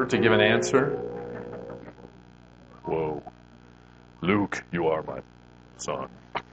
to give an answer. Whoa. Luke, you are my son.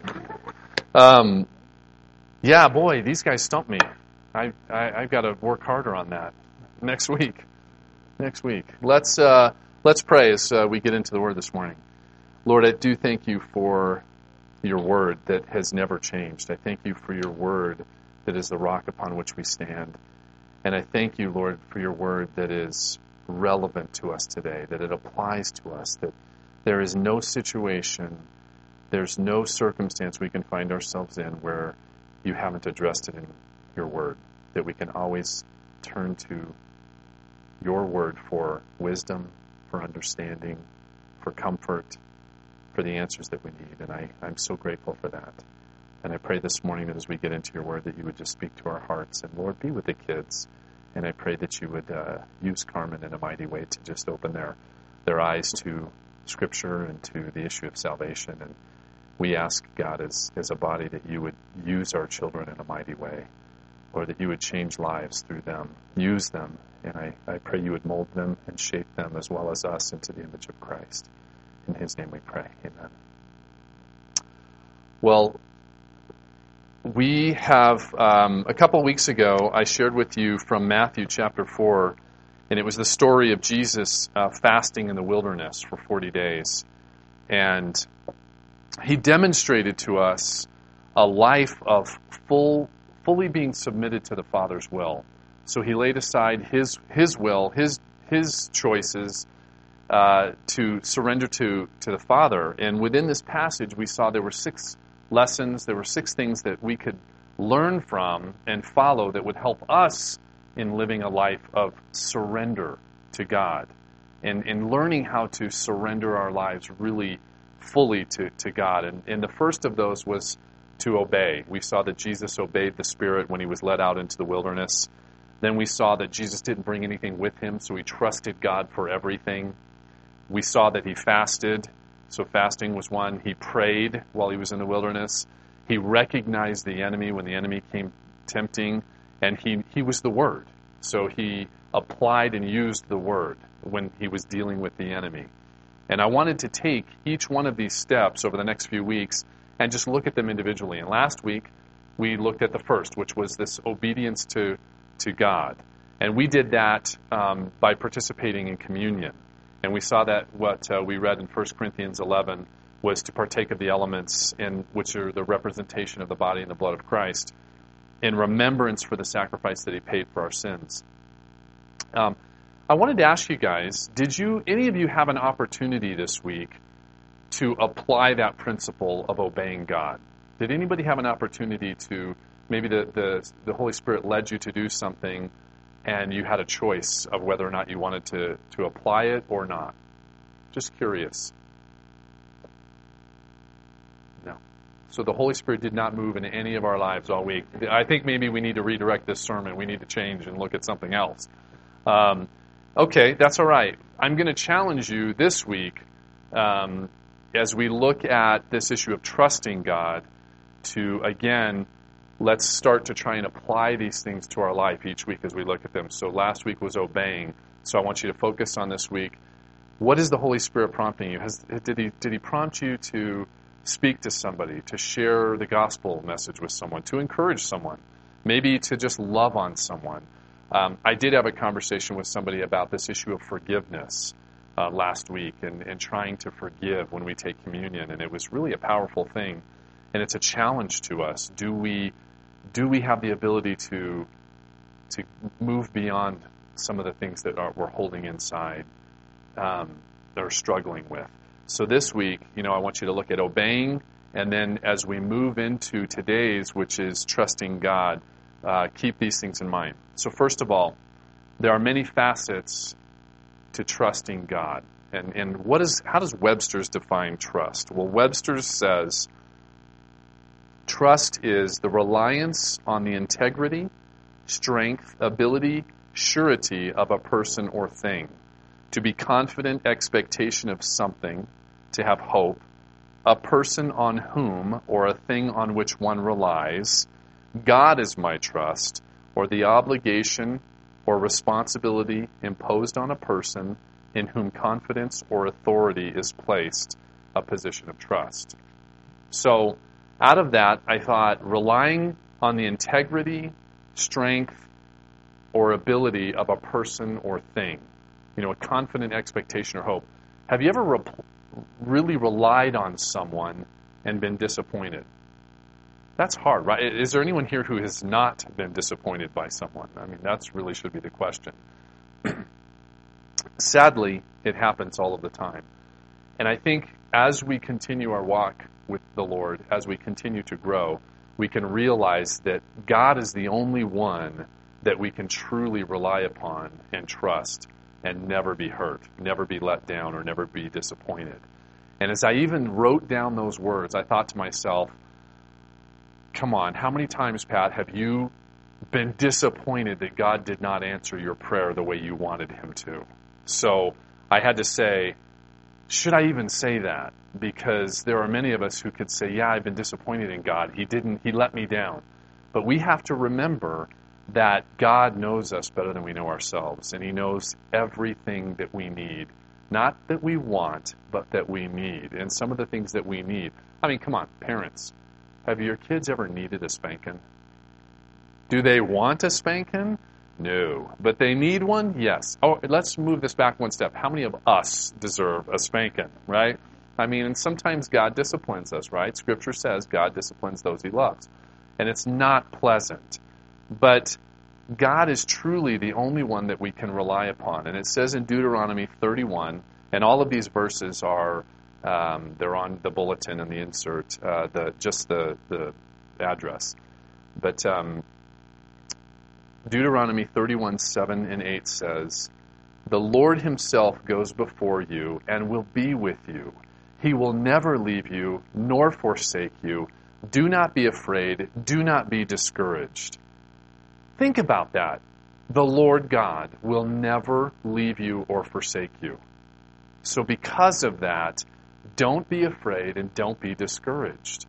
Yeah, boy, these guys stumped me. I've got to work harder on that next week. Let's pray as we get into the Word this morning. Lord, I do thank you for your Word that has never changed. I thank you for your Word that is the rock upon which we stand. And I thank you, Lord, for your Word that is relevant to us today, that it applies to us, that there is no situation, there's no circumstance we can find ourselves in where you haven't addressed it in your Word, that we can always turn to your Word for wisdom, for understanding, for comfort, for the answers that we need. And I'm so grateful for that. And I pray this morning that as we get into your Word that you would just speak to our hearts. And Lord, be with the kids. And I pray that you would use Carmen in a mighty way to just open their eyes to Scripture and to the issue of salvation. And we ask, God, as a body, that you would use our children in a mighty way, or that you would change lives through them, use them. And I pray you would mold them and shape them as well as us into the image of Christ. In his name we pray. Amen. Well, we have, a couple weeks ago, I shared with you from Matthew chapter 4, and it was the story of Jesus fasting in the wilderness for 40 days. And he demonstrated to us a life of fully being submitted to the Father's will. So he laid aside his will, his choices, to surrender to the Father. And within this passage, we saw there were 6 lessons, there were 6 things that we could learn from and follow that would help us in living a life of surrender to God, and in learning how to surrender our lives really fully to God. And the first of those was to obey. We saw that Jesus obeyed the Spirit when he was led out into the wilderness. Then we saw that Jesus didn't bring anything with him, so he trusted God for everything. We saw that he fasted. So fasting was one. He prayed while he was in the wilderness. He recognized the enemy when the enemy came tempting, and he was the Word. So he applied and used the Word when he was dealing with the enemy. And I wanted to take each one of these steps over the next few weeks and just look at them individually. And last week, we looked at the first, which was this obedience to God. And we did that by participating in communion. And we saw that what we read in 1 Corinthians 11 was to partake of the elements, which are the representation of the body and the blood of Christ, in remembrance for the sacrifice that he paid for our sins. I wanted to ask you guys, did any of you have an opportunity this week to apply that principle of obeying God? Did anybody have an opportunity to, maybe the Holy Spirit led you to do something and you had a choice of whether or not you wanted to apply it or not? Just curious. No. So the Holy Spirit did not move in any of our lives all week. I think maybe we need to redirect this sermon. We need to change and look at something else. Okay, that's all right. I'm going to challenge you this week as we look at this issue of trusting God to, again, let's start to try and apply these things to our life each week as we look at them. So last week was obeying. So I want you to focus on this week. What is the Holy Spirit prompting you? Did he prompt you to speak to somebody, to share the gospel message with someone, to encourage someone, maybe to just love on someone? I did have a conversation with somebody about this issue of forgiveness last week and trying to forgive when we take communion. And it was really a powerful thing. And it's a challenge to us. Do we have the ability to move beyond some of the things that we're holding inside, that are struggling with? So this week, I want you to look at obeying, and then as we move into today's, which is trusting God, keep these things in mind. So first of all, there are many facets to trusting God. And how does Webster's define trust? Well, Webster's says, trust is the reliance on the integrity, strength, ability, surety of a person or thing, to be confident expectation of something, to have hope, a person on whom or a thing on which one relies. God is my trust, or the obligation or responsibility imposed on a person in whom confidence or authority is placed, a position of trust. So, out of that, I thought relying on the integrity, strength, or ability of a person or thing, a confident expectation or hope. Have you ever really relied on someone and been disappointed? That's hard, right? Is there anyone here who has not been disappointed by someone? I mean, that really should be the question. Sadly, it happens all of the time. And I think as we continue our walk with the Lord, as we continue to grow, we can realize that God is the only one that we can truly rely upon and trust and never be hurt, never be let down, or never be disappointed. And as I even wrote down those words, I thought to myself, come on, how many times, Pat, have you been disappointed that God did not answer your prayer the way you wanted him to? So I had to say, should I even say that? Because there are many of us who could say, yeah, I've been disappointed in God. He let me down. But we have to remember that God knows us better than we know ourselves, and he knows everything that we need. Not that we want, but that we need. And some of the things that we need. I mean, come on, parents. Have your kids ever needed a spanking? Do they want a spanking? No. But they need one? Yes. Oh, let's move this back one step. How many of us deserve a spanking, right? I mean, and sometimes God disciplines us, right? Scripture says God disciplines those he loves. And it's not pleasant. But God is truly the only one that we can rely upon. And it says in Deuteronomy 31, and all of these verses are, they're on the bulletin and the insert, the address. But Deuteronomy 31, 7 and 8 says, "The Lord himself goes before you and will be with you. He will never leave you nor forsake you. Do not be afraid. Do not be discouraged." Think about that. The Lord God will never leave you or forsake you. So because of that, don't be afraid and don't be discouraged.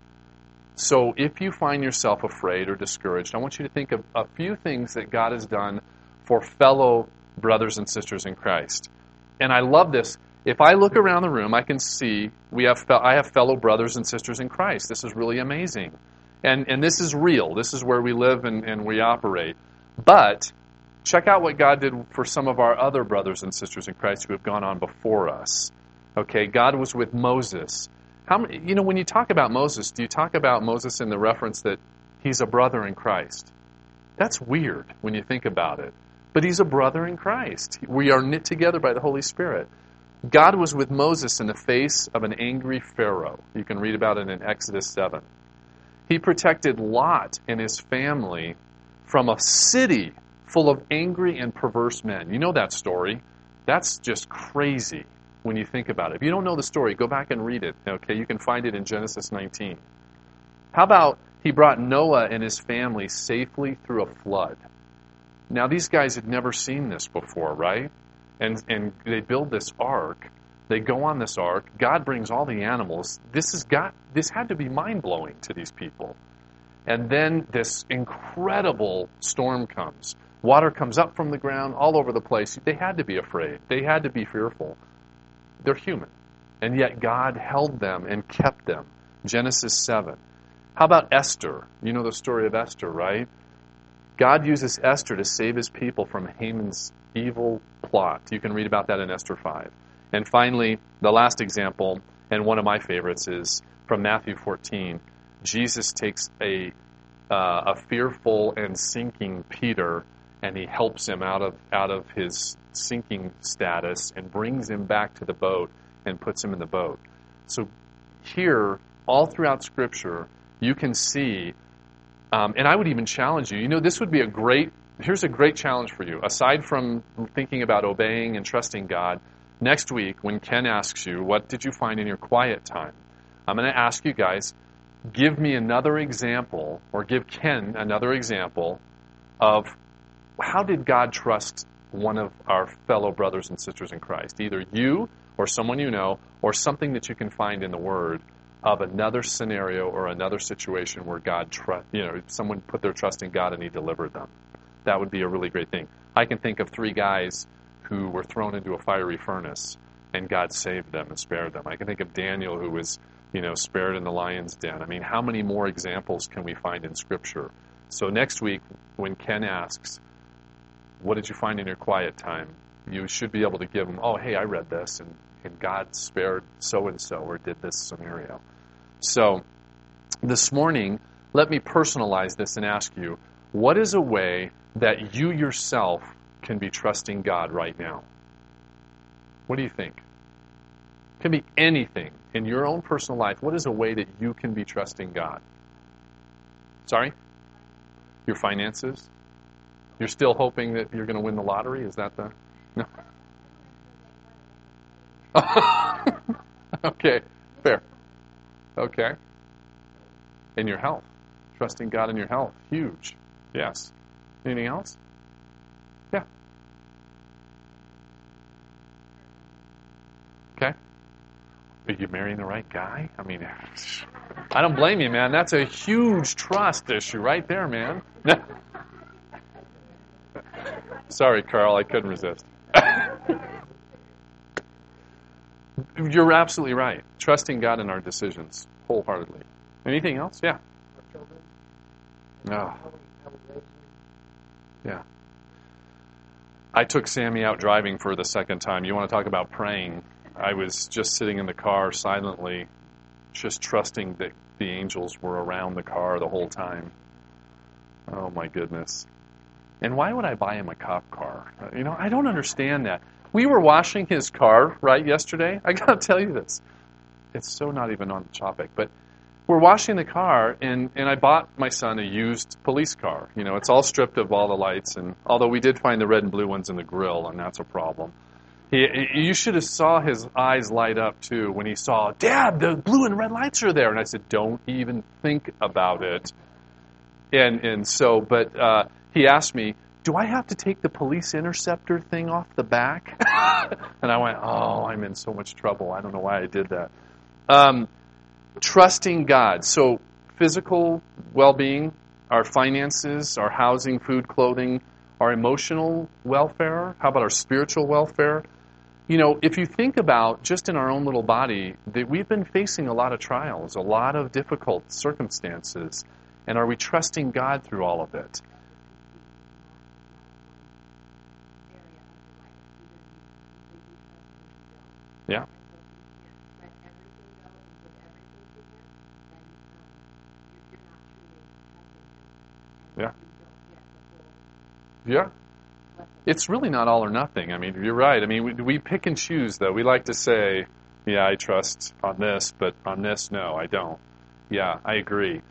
So if you find yourself afraid or discouraged, I want you to think of a few things that God has done for fellow brothers and sisters in Christ. And I love this. If I look around the room, I can see I have fellow brothers and sisters in Christ. This is really amazing. And this is real. This is where we live and we operate. But check out what God did for some of our other brothers and sisters in Christ who have gone on before us. Okay, God was with Moses. When you talk about Moses, do you talk about Moses in the reference that he's a brother in Christ? That's weird when you think about it. But he's a brother in Christ. We are knit together by the Holy Spirit. God was with Moses in the face of an angry Pharaoh. You can read about it in Exodus 7. He protected Lot and his family from a city full of angry and perverse men. You know that story. That's just crazy when you think about it. If you don't know the story, go back and read it. Okay, you can find it in Genesis 19. How about he brought Noah and his family safely through a flood? Now, these guys had never seen this before, right? And they build this ark. They go on this ark. God brings all the animals. This had to be mind-blowing to these people. And then this incredible storm comes. Water comes up from the ground all over the place. They had to be afraid. They had to be fearful. They're human. And yet God held them and kept them. Genesis 7. How about Esther? You know the story of Esther, right? God uses Esther to save his people from Haman's evil plot. You can read about that in Esther 5. And finally, the last example, and one of my favorites, is from Matthew 14. Jesus takes a fearful and sinking Peter, and he helps him out of his sinking status and brings him back to the boat and puts him in the boat. So here, all throughout Scripture, you can see, and I would even challenge you, this would be here's a great challenge for you. Aside from thinking about obeying and trusting God, next week when Ken asks you, what did you find in your quiet time? I'm going to ask you guys, give me another example, or give Ken another example of how did God trust one of our fellow brothers and sisters in Christ? Either you or someone you know, or something that you can find in the Word of another scenario or another situation where someone put their trust in God and he delivered them. That would be a really great thing. I can think of 3 guys who were thrown into a fiery furnace, and God saved them and spared them. I can think of Daniel, who was, spared in the lion's den. I mean, how many more examples can we find in Scripture? So next week, when Ken asks, what did you find in your quiet time? You should be able to give him, oh, hey, I read this, and God spared so-and-so, or did this scenario. So this morning, let me personalize this and ask you, what is a way that you yourself can be trusting God right now? What do you think? It can be anything in your own personal life. What is a way that you can be trusting God? Sorry? Your finances? You're still hoping that you're going to win the lottery? Is that the... No. Okay, fair. Okay. And your health. Trusting God in your health. Huge. Yes. Anything else? Yeah. Okay. Are you marrying the right guy? I mean, I don't blame you, man. That's a huge trust issue right there, man. Sorry, Carl, I couldn't resist. You're absolutely right. Trusting God in our decisions wholeheartedly. Anything else? Yeah. Oh. Yeah. I took Sammy out driving for the second time. You want to talk about praying? I was just sitting in the car silently, just trusting that the angels were around the car the whole time. Oh, my goodness. And why would I buy him a cop car? I don't understand that. We were washing his car, right, yesterday. I got to tell you this. It's so not even on the topic. But we're washing the car, and I bought my son a used police car. It's all stripped of all the lights. And although we did find the red and blue ones in the grill, and that's a problem. You should have saw his eyes light up, too, when he saw, Dad, the blue and red lights are there. And I said, don't even think about it. And so, but he asked me, do I have to take the police interceptor thing off the back? And I went, oh, I'm in so much trouble. I don't know why I did that. Trusting God. So physical well-being, our finances, our housing, food, clothing, our emotional welfare. How about our spiritual welfare? If you think about just in our own little body, that we've been facing a lot of trials, a lot of difficult circumstances. And are we trusting God through all of it? Yeah. Yeah. Yeah. It's really not all or nothing. I mean, you're right. I mean, we pick and choose, though. We like to say, yeah, I trust on this, but on this, no, I don't. Yeah, I agree.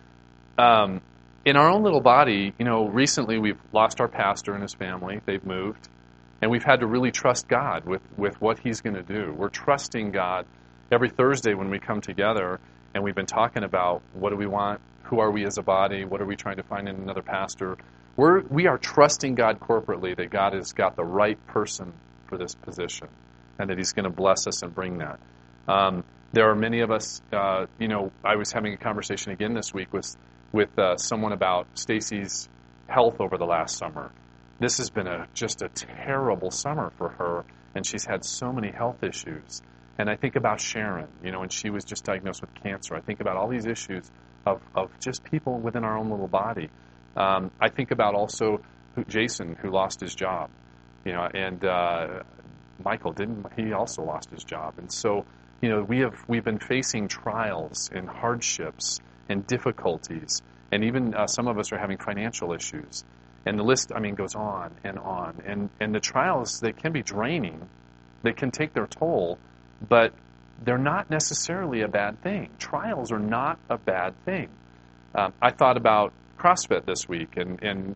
In our own little body, recently we've lost our pastor and his family. They've moved. And we've had to really trust God with what He's going to do. We're trusting God every Thursday when we come together, and we've been talking about what do we want, who are we as a body, what are we trying to find in another pastor. We are trusting God corporately that God has got the right person for this position, and that He's going to bless us and bring that. There are many of us, I was having a conversation again this week with someone about Stacy's health over the last summer. This has been just a terrible summer for her, and she's had so many health issues. And I think about Sharon, and she was just diagnosed with cancer. I think about all these issues of just people within our own little body. I think about also Jason, who lost his job, and Michael he also lost his job. And so, we've been facing trials and hardships and difficulties, and even some of us are having financial issues. And the list, goes on. And the trials, they can be draining. They can take their toll, but they're not necessarily a bad thing. Trials are not a bad thing. I thought about CrossFit this week, and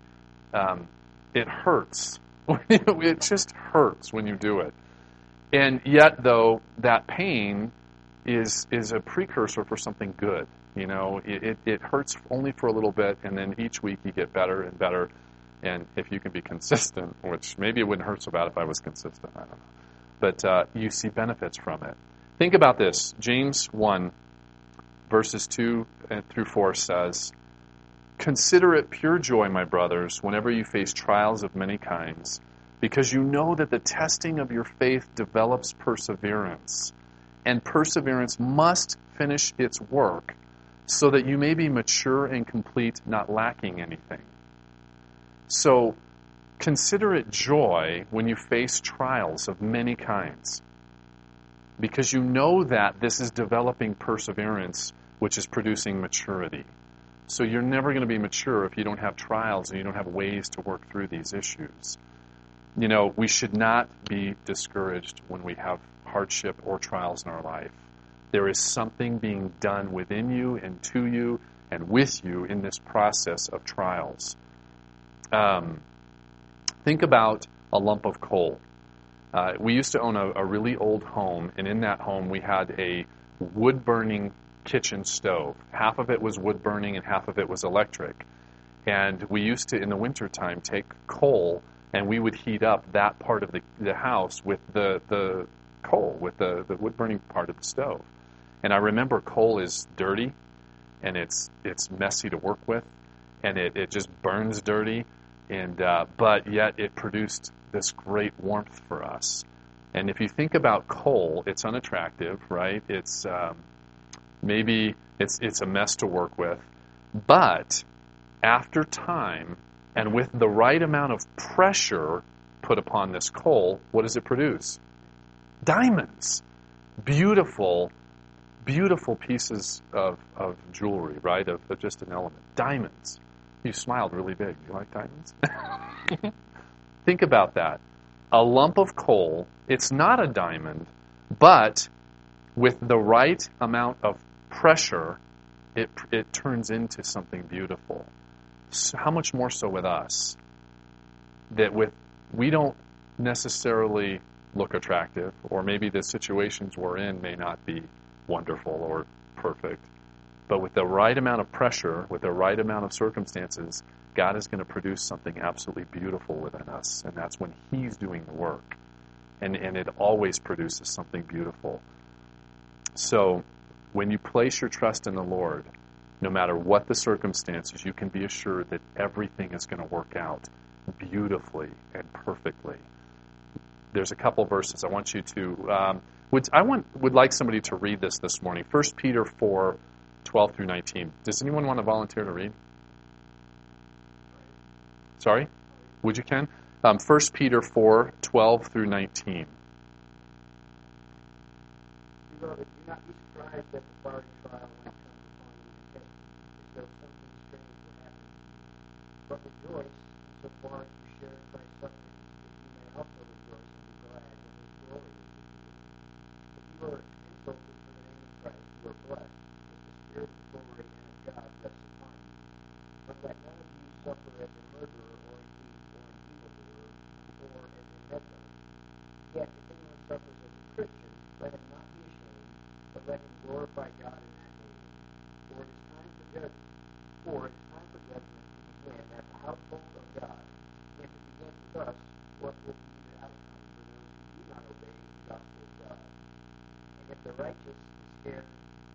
it hurts. It just hurts when you do it. And yet, though, that pain is a precursor for something good. It hurts only for a little bit, and then each week you get better and better. And if you can be consistent, which maybe it wouldn't hurt so bad if I was consistent, I don't know. But you see benefits from it. Think about this. James 1, verses 2 through 4 says, "Consider it pure joy, my brothers, whenever you face trials of many kinds, because you know that the testing of your faith develops perseverance. And perseverance must finish its work so that you may be mature and complete, not lacking anything. So consider it joy when you face trials of many kinds, because you know that this is developing perseverance, which is producing maturity. So you're never going to be mature if you don't have trials and you don't have ways to work through these issues. You know, we should not be discouraged when we have hardship or trials in our life. There is something being done within you and to you and with you in this process of trials. Think about a lump of coal. We used to own a really old home, and in that home we had a wood-burning kitchen stove. Half of it was wood-burning and half of it was electric. And we used to, in the wintertime, take coal and we would heat up that part of the house with the coal, with the wood-burning part of the stove. And I remember coal is dirty, and it's messy to work with, and it just burns dirty, and but yet it produced this great warmth for us. And if you think about coal, it's unattractive, right? It's maybe it's a mess to work with, but after time, and with the right amount of pressure put upon this coal, what does it produce? Diamonds. Beautiful, beautiful pieces of jewelry, right? Of just an element. Diamonds. You smiled really big. You like diamonds? Think about that. A lump of coal, it's not a diamond, but with the right amount of pressure, it turns into something beautiful. So how much more so with us? That we don't necessarily look attractive, or maybe the situations we're in may not be wonderful or perfect. But with the right amount of pressure, with the right amount of circumstances, God is going to produce something absolutely beautiful within us. And that's when He's doing the work. And it always produces something beautiful. So when you place your trust in the Lord, no matter what the circumstances, you can be assured that everything is going to work out beautifully and perfectly. There's a couple verses I want you to... would like somebody to read this morning. 1 Peter 4, 12 through 19. Does anyone want to volunteer to read? Sorry? Would you, Ken? 1 Peter 4, 12 through 19. Beloved, do not be surprised at the fiery trial when it comes upon you in testing, as though something strange would happen to you. But rejoice insofar as you share in Christ's sufferings, that you may also rejoice and be glad when His glory is revealed. If you are insulted for the name of Christ, you are blessed, because the Spirit of glory and of God rests upon you. But let none of you suffer as a murderer or a thief or an evildoer or as a meddler. Yet if anyone suffers as a Christian, let him not be ashamed, but let him glorify God in that name. For it is time for judgment to begin at the household of God. If it begins with us, what will be the outcome for those who do not obey the gospel of God? And if the righteous is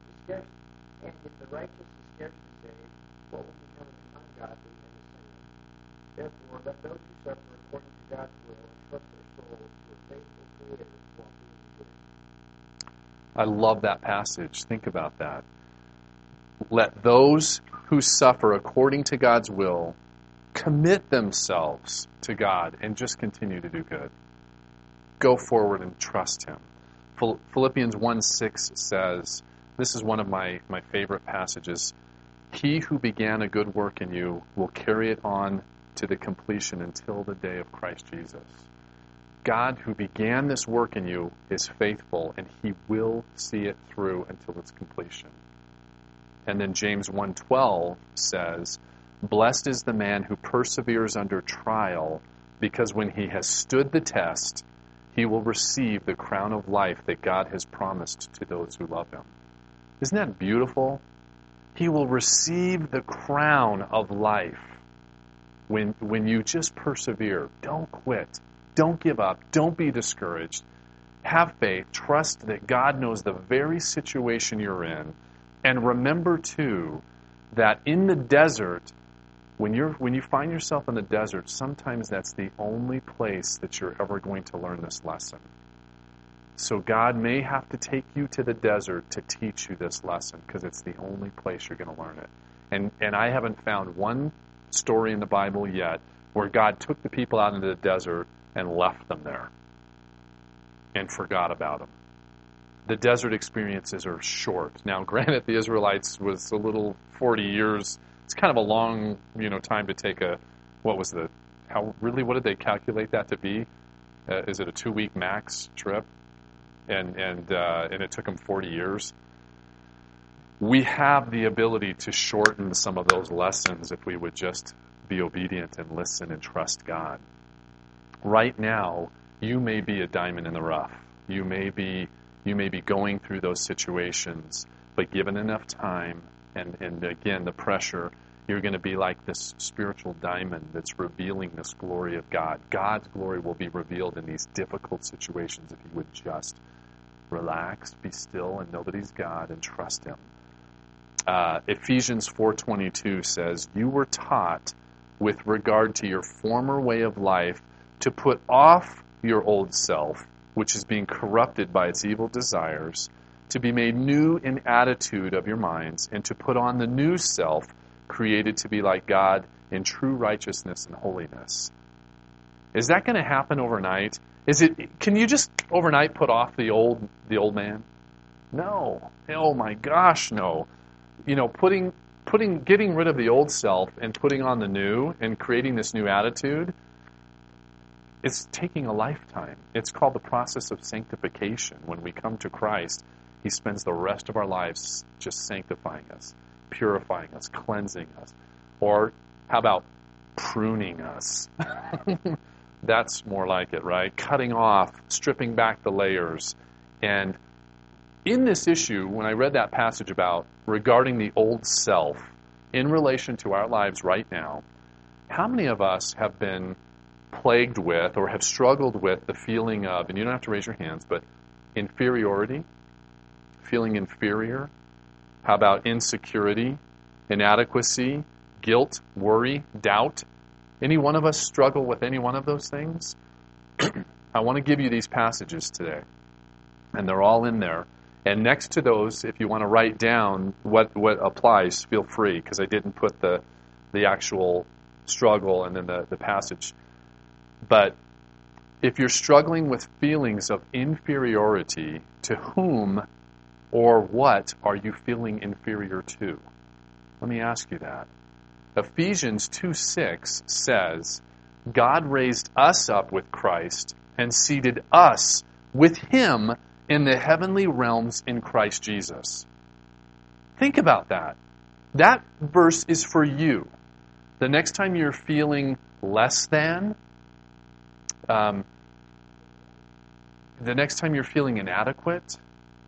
scarcely saved, what will become of the ungodly and the sinner? Therefore, let those who suffer according to God's will entrust their souls to a faithful Creator while doing good. I love that passage. Think about that. Let those who suffer according to God's will commit themselves to God and just continue to do good. Go forward and trust Him. Philippians 1:6 says, this is one of my favorite passages, He who began a good work in you will carry it on to the completion until the day of Christ Jesus. God who began this work in you is faithful, and He will see it through until its completion. And then James 1:12 says, blessed is the man who perseveres under trial, because when he has stood the test, he will receive the crown of life that God has promised to those who love Him. Isn't that beautiful? He will receive the crown of life when you just persevere. Don't quit. Don't give up. Don't be discouraged. Have faith. Trust that God knows the very situation you're in. And remember, too, that in the desert, When you find yourself in the desert, sometimes that's the only place that you're ever going to learn this lesson. So God may have to take you to the desert to teach you this lesson, because it's the only place you're going to learn it. And I haven't found one story in the Bible yet where God took the people out into the desert and left them there and forgot about them. The desert experiences are short. Now, granted, the Israelites was a little 40 years. It's kind of a long, time to take what did they calculate that to be? Is it a 2-week max trip? And it took them 40 years. We have the ability to shorten some of those lessons if we would just be obedient and listen and trust God. Right now, you may be a diamond in the rough. You may be going through those situations, but given enough time and again the pressure, you're going to be like this spiritual diamond that's revealing this glory of God. God's glory will be revealed in these difficult situations if you would just relax, be still, and know that He's God and trust Him. Ephesians 4:22 says, "You were taught with regard to your former way of life to put off your old self, which is being corrupted by its evil desires, to be made new in attitude of your minds, and to put on the new self, created to be like God in true righteousness and holiness." Is that going to happen overnight? Can you just overnight put off the old man? No. Oh my gosh, no. Getting rid of the old self and putting on the new and creating this new attitude, it's taking a lifetime. It's called the process of sanctification. When we come to Christ, He spends the rest of our lives just sanctifying us, purifying us, cleansing us. Or how about pruning us? That's more like it, right? Cutting off, stripping back the layers. And in this issue, when I read that passage about regarding the old self in relation to our lives right now, how many of us have been plagued with or have struggled with the feeling of, and you don't have to raise your hands, but inferiority, feeling inferior? How about insecurity, inadequacy, guilt, worry, doubt? Any one of us struggle with any one of those things? I want to give you these passages today, and they're all in there. And next to those, if you want to write down what applies, feel free, because I didn't put the actual struggle and then the passage. But if you're struggling with feelings of inferiority, to whom or what are you feeling inferior to? Let me ask you that. Ephesians 2:6 says, God raised us up with Christ and seated us with Him in the heavenly realms in Christ Jesus. Think about that. That verse is for you. The next time you're feeling less than, the next time you're feeling inadequate,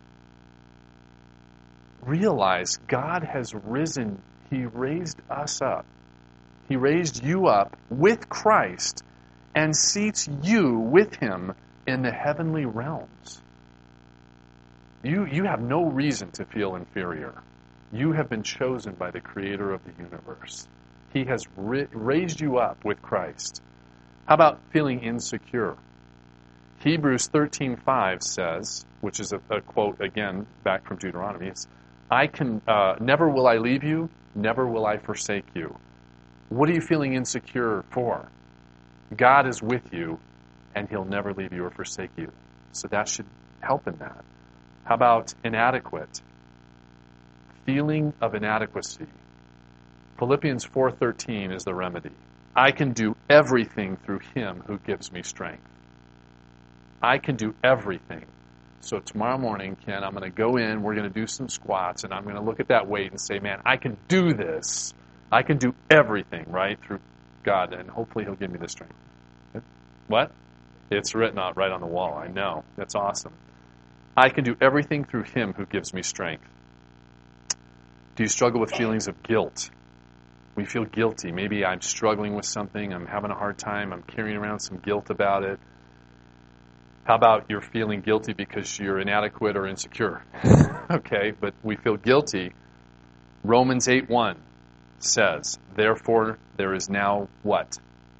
realize God has risen. He raised us up. He raised you up with Christ and seats you with Him in the heavenly realms. You have no reason to feel inferior. You have been chosen by the Creator of the universe. He has raised you up with Christ. How about feeling insecure? Hebrews 13:5 says, which is a quote again back from Deuteronomy, it's, never will I leave you, never will I forsake you. What are you feeling insecure for? God is with you, and He'll never leave you or forsake you. So that should help in that. How about inadequate? Feeling of inadequacy. Philippians 4:13 is the remedy. I can do everything through Him who gives me strength. I can do everything. So tomorrow morning, Ken, I'm going to go in, we're going to do some squats, and I'm going to look at that weight and say, man, I can do this. I can do everything, right, through God, and hopefully He'll give me the strength. What? It's written out right on the wall. I know. That's awesome. I can do everything through Him who gives me strength. Do you struggle with feelings of guilt? We feel guilty. Maybe I'm struggling with something. I'm having a hard time. I'm carrying around some guilt about it. How about you're feeling guilty because you're inadequate or insecure? Okay, but we feel guilty. Romans 8:1 says, therefore there is now what?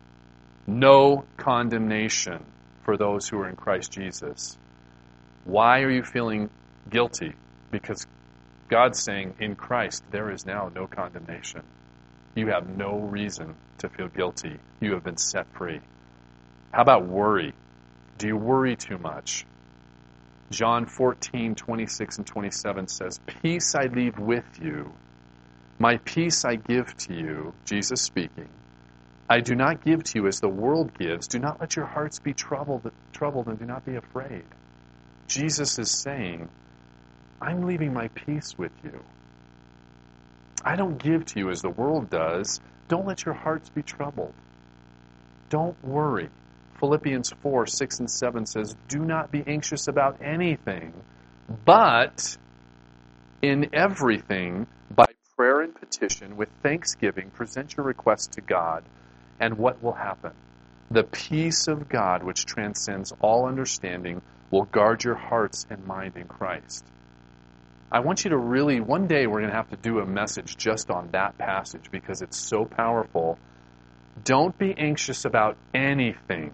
No condemnation for those who are in Christ Jesus. Why are you feeling guilty? Because God's saying, in Christ there is now no condemnation. You have no reason to feel guilty. You have been set free. How about worry? Do you worry too much? John 14:26 and 27 says, peace I leave with you. My peace I give to you, Jesus speaking. I do not give to you as the world gives. Do not let your hearts be troubled, and do not be afraid. Jesus is saying, I'm leaving my peace with you. I don't give to you as the world does. Don't let your hearts be troubled. Don't worry. Philippians 4:6 and 7 says, do not be anxious about anything, but in everything, by prayer and petition, with thanksgiving, present your requests to God, and what will happen? The peace of God, which transcends all understanding, will guard your hearts and mind in Christ. I want you to really, one day we're going to have to do a message just on that passage because it's so powerful. Don't be anxious about anything,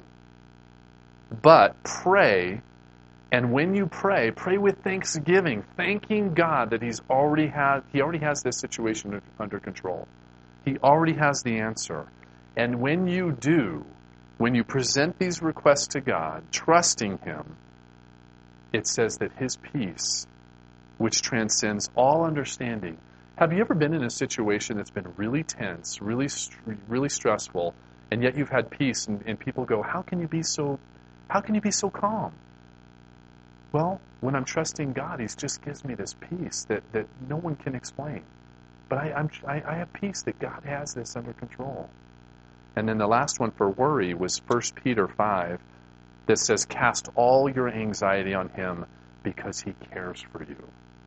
but pray. And when you pray, pray with thanksgiving, thanking God that He already has this situation under control. He already has the answer. And when you do, when you present these requests to God, trusting Him, it says that His peace, which transcends all understanding. Have you ever been in a situation that's been really tense, really stressful, and yet you've had peace, and people go, how can you be so calm? Well, when I'm trusting God, He just gives me this peace that no one can explain. But I have peace that God has this under control. And then the last one for worry was 1 Peter 5 that says, cast all your anxiety on Him because He cares for you.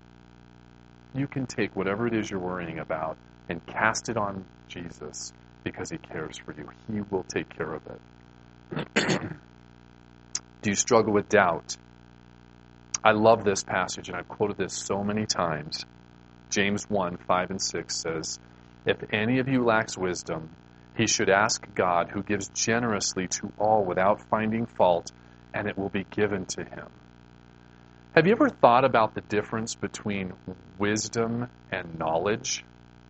You can take whatever it is you're worrying about and cast it on Jesus because He cares for you. He will take care of it. Do you struggle with doubt? I love this passage, and I've quoted this so many times. James 1:5 and 6 says, if any of you lacks wisdom, he should ask God, who gives generously to all without finding fault, and it will be given to him. Have you ever thought about the difference between wisdom and knowledge?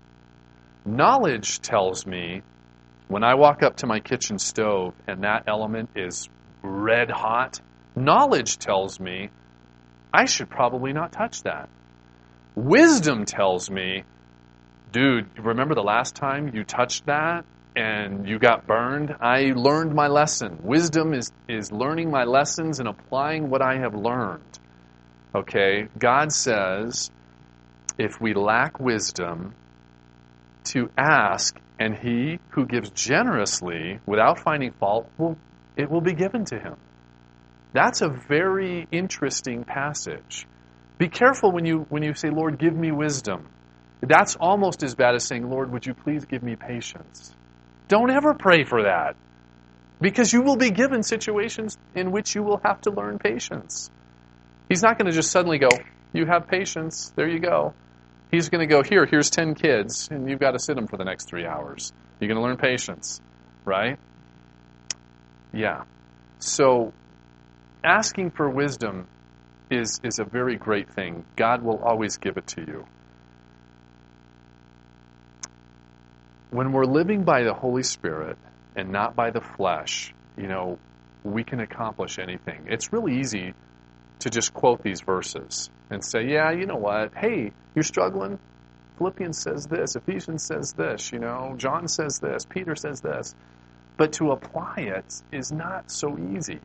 Knowledge tells me, when I walk up to my kitchen stove and that element is red hot, knowledge tells me I should probably not touch that. Wisdom tells me, dude, remember the last time you touched that and you got burned? I learned my lesson. Wisdom is learning my lessons and applying what I have learned. Okay? God says, if we lack wisdom, to ask, and He who gives generously without finding fault, it will be given to him. That's a very interesting passage. Be careful when you say, Lord, give me wisdom. That's almost as bad as saying, Lord, would you please give me patience? Don't ever pray for that, because you will be given situations in which you will have to learn patience. He's not going to just suddenly go, you have patience, there you go. He's going to go, here's 10 kids, and you've got to sit them for the next 3 hours. You're going to learn patience, right? Yeah. So asking for wisdom is a very great thing. God will always give it to you. When we're living by the Holy Spirit and not by the flesh, we can accomplish anything. It's really easy to just quote these verses and say, yeah, you know what? Hey, you're struggling? Philippians says this, Ephesians says this, John says this, Peter says this. But to apply it is not so easy.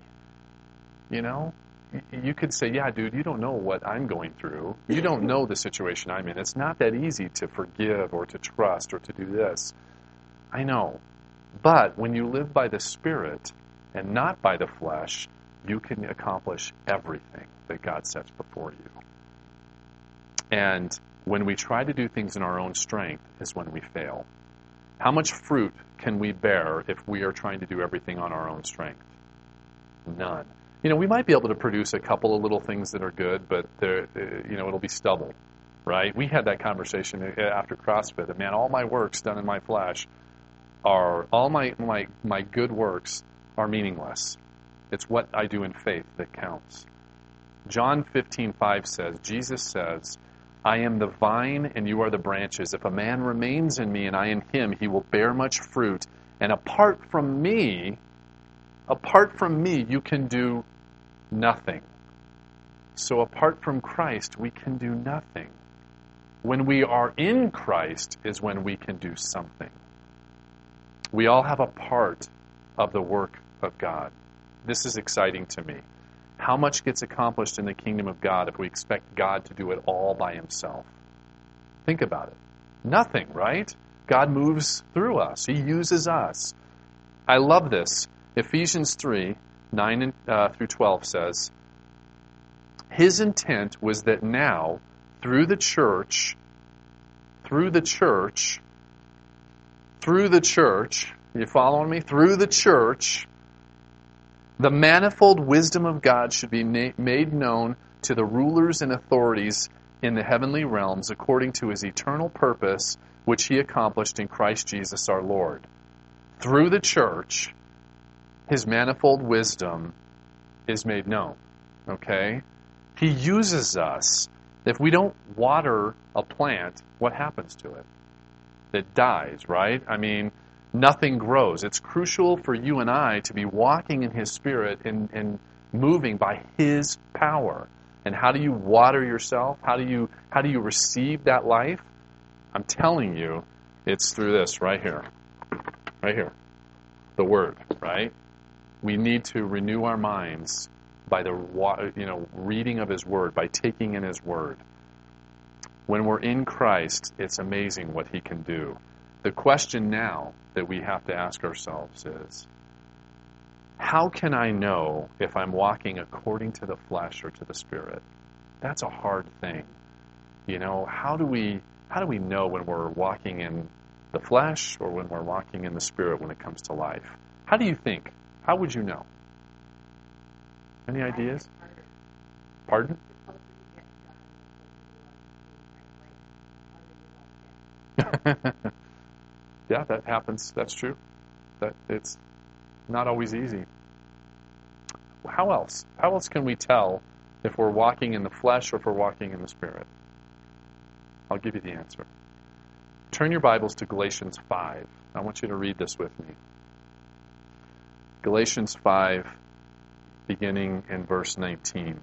You could say, yeah, dude, you don't know what I'm going through. You don't know the situation I'm in. It's not that easy to forgive or to trust or to do this. I know. But when you live by the Spirit and not by the flesh, you can accomplish everything that God sets before you. And when we try to do things in our own strength is when we fail. How much fruit can we bear if we are trying to do everything on our own strength? None. We might be able to produce a couple of little things that are good, but it'll be stubble. right? We had that conversation after CrossFit. That, man, all my works done in my flesh are, all my good works are meaningless. It's what I do in faith that counts. John 15:5 says, Jesus says, I am the vine and you are the branches. If a man remains in me and I in him, he will bear much fruit. And apart from me, you can do nothing. So apart from Christ, we can do nothing. When we are in Christ is when we can do something. We all have a part of the work of God. This is exciting to me. How much gets accomplished in the kingdom of God if we expect God to do it all by himself? Think about it. Nothing, right? God moves through us. He uses us. I love this. Ephesians 3:9 through 12 says, his intent was that now, through the church, you following me? Through the church, the manifold wisdom of God should be made known to the rulers and authorities in the heavenly realms according to his eternal purpose, which he accomplished in Christ Jesus our Lord. Through the church, his manifold wisdom is made known. Okay? He uses us. If we don't water a plant, what happens to it? It dies, right? I mean, nothing grows. It's crucial for you and I to be walking in his Spirit and moving by his power. And how do you water yourself? How do you receive that life? I'm telling you, it's through this right here. Right here. The Word, right? We need to renew our minds by the reading of his Word, by taking in his Word. When we're in Christ, it's amazing what he can do. The question now that we have to ask ourselves is, how can I know if I'm walking according to the flesh or to the Spirit? That's a hard thing. How do we know when we're walking in the flesh or when we're walking in the Spirit when it comes to life? How do you think? How would you know? Any ideas? Pardon? Yeah, that happens. That's true. That it's not always easy. How else? How else can we tell if we're walking in the flesh or if we're walking in the Spirit? I'll give you the answer. Turn your Bibles to Galatians 5. I want you to read this with me. Galatians 5, beginning in verse 19.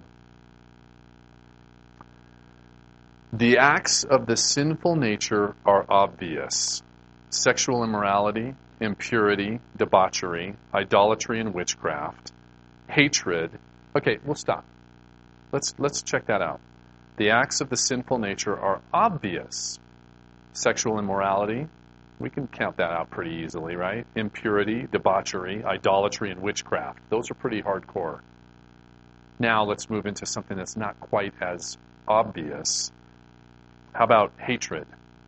The acts of the sinful nature are obvious: sexual immorality, impurity, debauchery, idolatry and witchcraft, hatred. Okay, we'll stop. Let's check that out. The acts of the sinful nature are obvious. Sexual immorality, we can count that out pretty easily, right? Impurity, debauchery, idolatry, and witchcraft. Those are pretty hardcore. Now let's move into something that's not quite as obvious. How about hatred?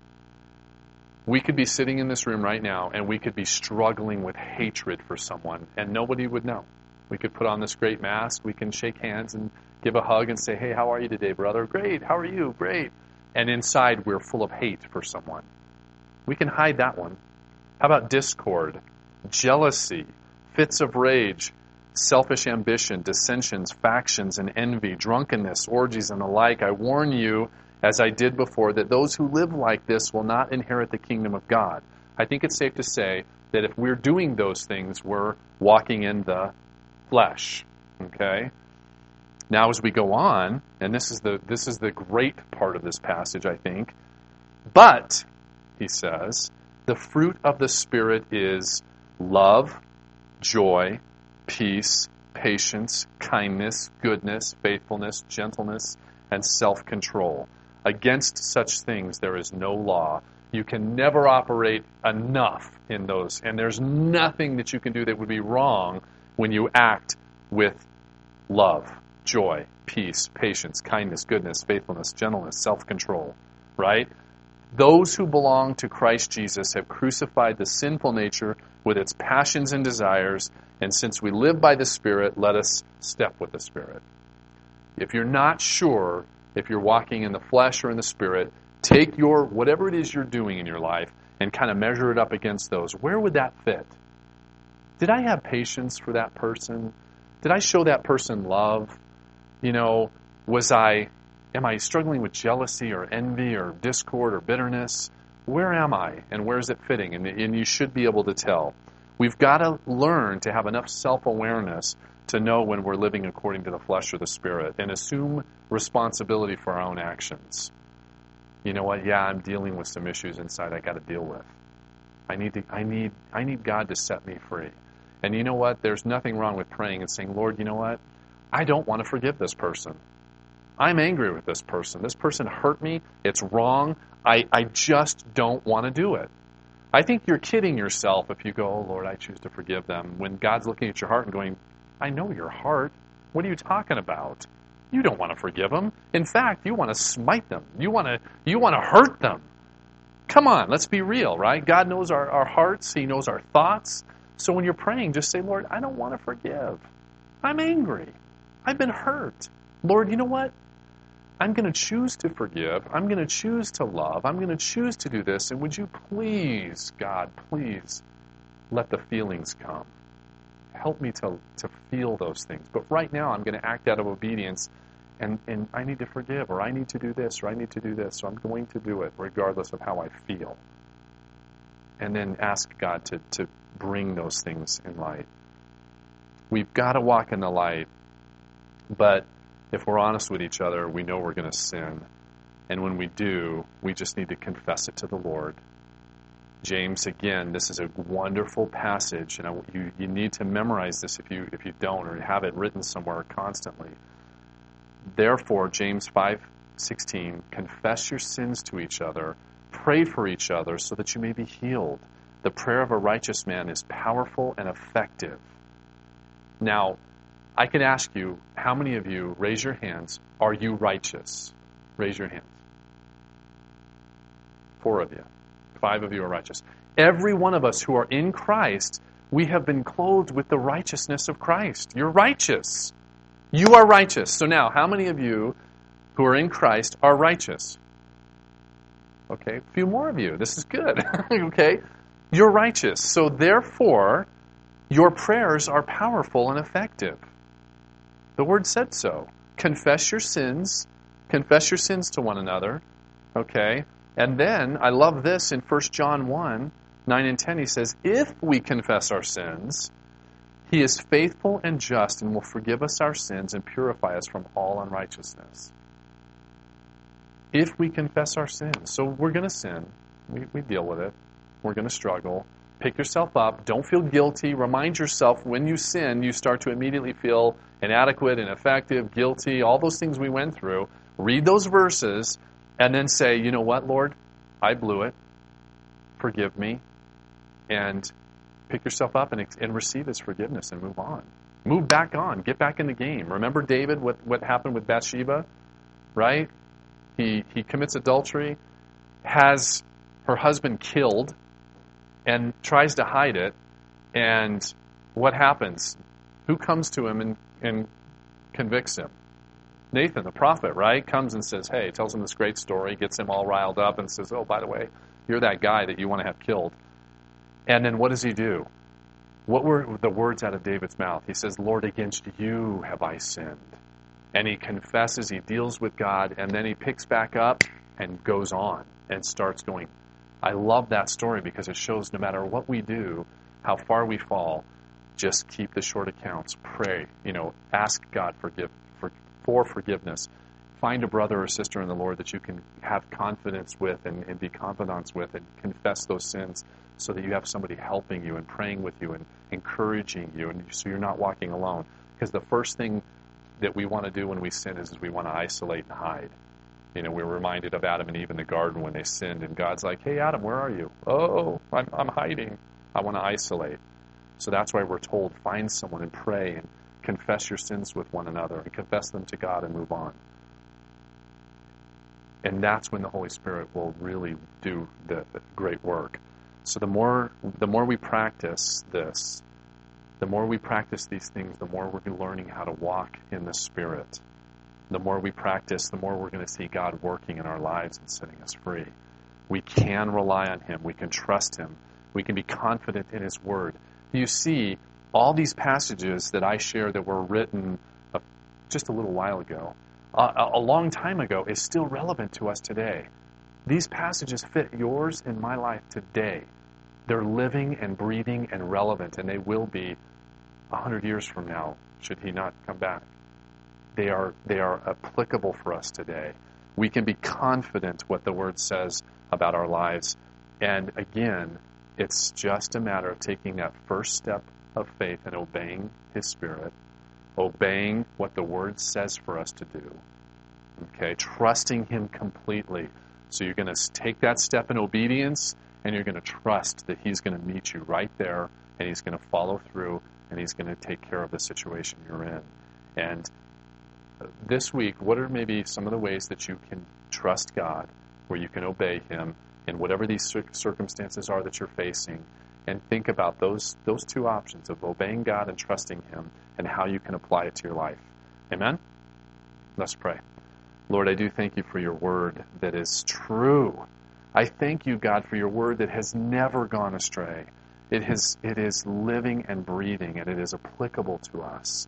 We could be sitting in this room right now and we could be struggling with hatred for someone and nobody would know. We could put on this great mask, we can shake hands and give a hug and say, hey, how are you today, brother? Great, how are you? Great. And inside we're full of hate for someone. We can hide that one. How about discord, jealousy, fits of rage, selfish ambition, dissensions, factions, and envy, drunkenness, orgies, and the like? I warn you, as I did before, that those who live like this will not inherit the kingdom of God. I think it's safe to say that if we're doing those things, we're walking in the flesh. Okay? Now as we go on, and this is the great part of this passage, I think, but, he says, the fruit of the Spirit is love, joy, peace, patience, kindness, goodness, faithfulness, gentleness, and self-control. Against such things there is no law. You can never operate enough in those, and there's nothing that you can do that would be wrong when you act with love, joy, peace, patience, kindness, goodness, faithfulness, gentleness, self-control, right? Those who belong to Christ Jesus have crucified the sinful nature with its passions and desires, and since we live by the Spirit, let us step with the Spirit. If you're not sure if you're walking in the flesh or in the Spirit, take your, whatever it is you're doing in your life, and kind of measure it up against those. Where would that fit? Did I have patience for that person? Did I show that person love? You know, am I struggling with jealousy or envy or discord or bitterness? Where am I, and where is it fitting? And you should be able to tell. We've got to learn to have enough self-awareness to know when we're living according to the flesh or the Spirit, and assume responsibility for our own actions. You know what? Yeah, I'm dealing with some issues inside I got to deal with. I need God to set me free. And you know what? There's nothing wrong with praying and saying, Lord, you know what? I don't want to forgive this person. I'm angry with this person. This person hurt me. It's wrong. I just don't want to do it. I think you're kidding yourself if you go, oh, Lord, I choose to forgive them, when God's looking at your heart and going, I know your heart. What are you talking about? You don't want to forgive them. In fact, you want to smite them. You want to hurt them. Come on, let's be real, right? God knows our hearts. He knows our thoughts. So when you're praying, just say, Lord, I don't want to forgive. I'm angry. I've been hurt. Lord, you know what? I'm going to choose to forgive. I'm going to choose to love. I'm going to choose to do this. And would you please, God, please let the feelings come. Help me to feel those things. But right now I'm going to act out of obedience, and I need to forgive, or I need to do this, or I need to do this. So I'm going to do it regardless of how I feel. And then ask God to bring those things in light. We've got to walk in the light, but if we're honest with each other, we know we're going to sin. And when we do, we just need to confess it to the Lord. James, again, this is a wonderful passage, and you need to memorize this if you don't, or have it written somewhere constantly. Therefore, James 5:16, confess your sins to each other, pray for each other so that you may be healed. The prayer of a righteous man is powerful and effective. Now, I can ask you, how many of you, raise your hands, are you righteous? Raise your hands. 4 of you. 5 of you are righteous. Every one of us who are in Christ, we have been clothed with the righteousness of Christ. You're righteous. You are righteous. So now, how many of you who are in Christ are righteous? Okay, a few more of you. This is good. Okay, you're righteous. So therefore, your prayers are powerful and effective. The Word said so. Confess your sins. Confess your sins to one another. Okay? And then, I love this in 1 John 1, 9 and 10, he says, if we confess our sins, He is faithful and just and will forgive us our sins and purify us from all unrighteousness. If we confess our sins. So we're going to sin. We deal with it. We're going to struggle. Pick yourself up. Don't feel guilty. Remind yourself when you sin, you start to immediately feel inadequate, ineffective, guilty, all those things we went through. Read those verses and then say, you know what, Lord? I blew it. Forgive me. And pick yourself up and receive His forgiveness and move on. Move back on. Get back in the game. Remember David, what happened with Bathsheba? Right? He commits adultery, has her husband killed, and tries to hide it. And what happens? Who comes to him and convicts him? Nathan, the prophet, right? Comes and says, hey, tells him this great story, gets him all riled up and says, oh, by the way, you're that guy that you want to have killed. And then what does he do? What were the words out of David's mouth? He says, Lord, against you have I sinned. And he confesses, he deals with God, and then he picks back up and goes on and starts going. I love that story because it shows no matter what we do, how far we fall, just keep the short accounts. Pray, ask God for forgiveness. Find a brother or sister in the Lord that you can have confidence with and be confidants with and confess those sins so that you have somebody helping you and praying with you and encouraging you, and so you're not walking alone. Because the first thing that we want to do when we sin is we want to isolate and hide. We're reminded of Adam and Eve in the garden when they sinned, and God's like, hey, Adam, where are you? Oh, I'm hiding. I want to isolate. So that's why we're told, find someone and pray and confess your sins with one another and confess them to God and move on. And that's when the Holy Spirit will really do the great work. So the more we practice this, the more we practice these things, the more we're learning how to walk in the Spirit. The more we practice, the more we're going to see God working in our lives and setting us free. We can rely on Him. We can trust Him. We can be confident in His Word. You see, all these passages that I share that were written just a little while ago, a long time ago, is still relevant to us today. These passages fit yours and my life today. They're living and breathing and relevant, and they will be 100 years from now, should He not come back. They are applicable for us today. We can be confident what the Word says about our lives. And again, it's just a matter of taking that first step of faith and obeying His Spirit, obeying what the Word says for us to do. Okay, trusting Him completely. So you're going to take that step in obedience, and you're going to trust that He's going to meet you right there, and He's going to follow through, and He's going to take care of the situation you're in. And this week, what are maybe some of the ways that you can trust God, where you can obey Him in whatever these circumstances are that you're facing, and think about those two options of obeying God and trusting Him and how you can apply it to your life. Amen? Let's pray. Lord, I do thank You for Your Word that is true. I thank You, God, for Your Word that has never gone astray. It is living and breathing, and it is applicable to us.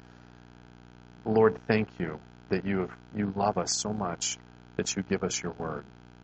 Lord, thank You that You love us so much that You give us Your Word.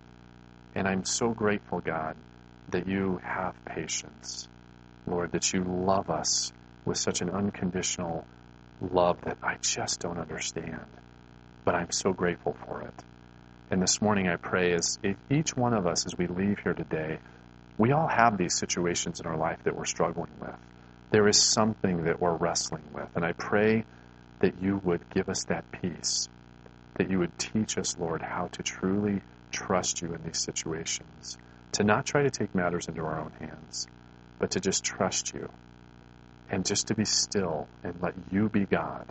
And I'm so grateful, God, that You have patience. Lord, that You love us with such an unconditional love that I just don't understand. But I'm so grateful for it. And this morning I pray as if each one of us, as we leave here today, we all have these situations in our life that we're struggling with. There is something that we're wrestling with. And I pray that You would give us that peace, that You would teach us, Lord, how to truly trust You in these situations, to not try to take matters into our own hands, but to just trust You, and just to be still and let You be God,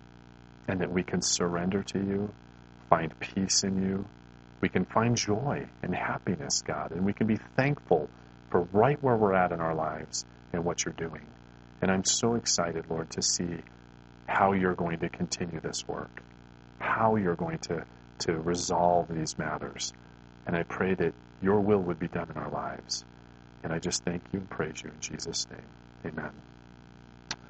and that we can surrender to You, find peace in You, we can find joy and happiness, God, and we can be thankful for right where we're at in our lives and what You're doing. And I'm so excited, Lord, to see how You're going to continue this work, how You're going to resolve these matters. And I pray that Your will would be done in our lives. And I just thank You and praise You in Jesus' name. Amen.